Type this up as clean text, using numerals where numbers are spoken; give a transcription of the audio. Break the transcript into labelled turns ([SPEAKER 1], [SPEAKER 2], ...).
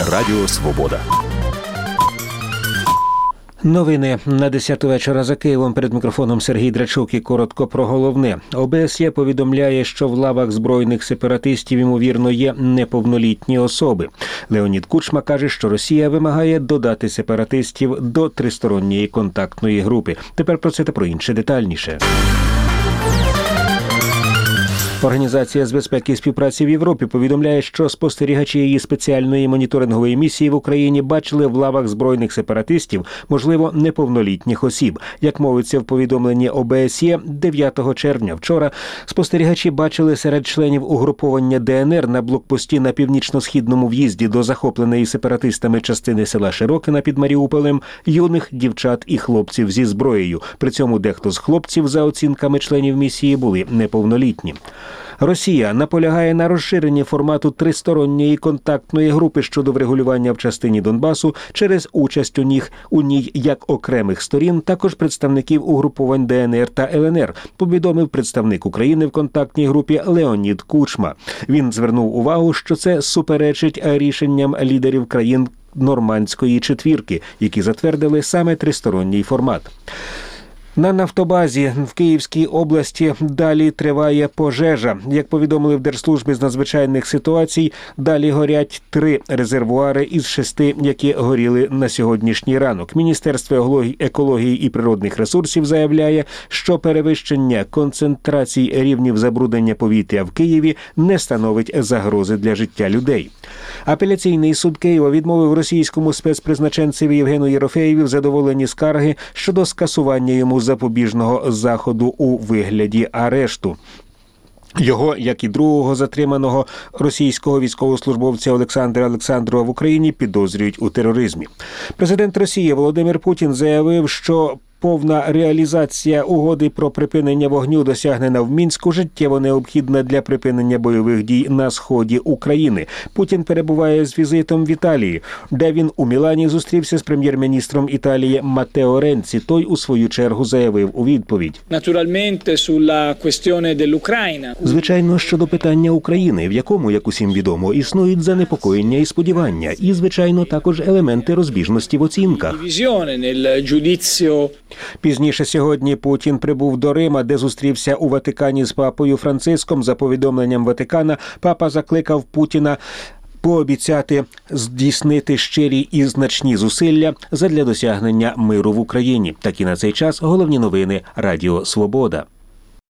[SPEAKER 1] Радіо Свобода.
[SPEAKER 2] Новини на 10 вечора за Києвом. Перед мікрофоном Сергій Драчук і коротко про головне. ОБСЄ повідомляє, що в лавах збройних сепаратистів, ймовірно, є неповнолітні особи. Леонід Кучма каже, що Росія вимагає додати сепаратистів до тристоронньої контактної групи. Тепер про це та про інше детальніше. Організація з безпеки і співпраці в Європі повідомляє, що спостерігачі її спеціальної моніторингової місії в Україні бачили в лавах збройних сепаратистів, можливо, неповнолітніх осіб. Як мовиться в повідомленні ОБСЄ, 9 червня вчора спостерігачі бачили серед членів угруповання ДНР на блокпості на північно-східному в'їзді до захопленої сепаратистами частини села Широкине під Маріуполем юних дівчат і хлопців зі зброєю. При цьому дехто з хлопців, за оцінками членів місії, були неповнолітні. Росія наполягає на розширенні формату тристоронньої контактної групи щодо врегулювання в частині Донбасу через участь у ній як окремих сторін, також представників угруповань ДНР та ЛНР, повідомив представник України в контактній групі Леонід Кучма. Він звернув увагу, що це суперечить рішенням лідерів країн Нормандської четвірки, які затвердили саме тристоронній формат. На нафтобазі в Київській області далі триває пожежа. Як повідомили в Держслужбі з надзвичайних ситуацій, далі горять 3 резервуари із 6, які горіли на сьогоднішній ранок. Міністерство екології і природних ресурсів заявляє, що перевищення концентрацій рівнів забруднення повітря в Києві не становить загрози для життя людей. Апеляційний суд Києва відмовив російському спецпризначенцеві Євгену Єрофеєві в задоволенні скарги щодо скасування йому запобіжного заходу у вигляді арешту. Його, як і другого затриманого російського військовослужбовця Олександра Олександрова в Україні, підозрюють у тероризмі. Президент Росії Володимир Путін заявив, що повна реалізація угоди про припинення вогню, досягнена в Мінську, життєво необхідна для припинення бойових дій на сході України. Путін перебуває з візитом в Італії, де він у Мілані зустрівся з прем'єр-міністром Італії Матео Ренці. Той, у свою чергу, заявив у відповідь. Звичайно, щодо питання України, в якому, як усім відомо, існують занепокоєння і сподівання. І, звичайно, також елементи розбіжності в оцінках. Пізніше сьогодні Путін прибув до Рима, де зустрівся у Ватикані з папою Франциском. За повідомленням Ватикана, папа закликав Путіна пообіцяти здійснити щирі і значні зусилля задля досягнення миру в Україні. Такі на цей час головні новини Радіо Свобода.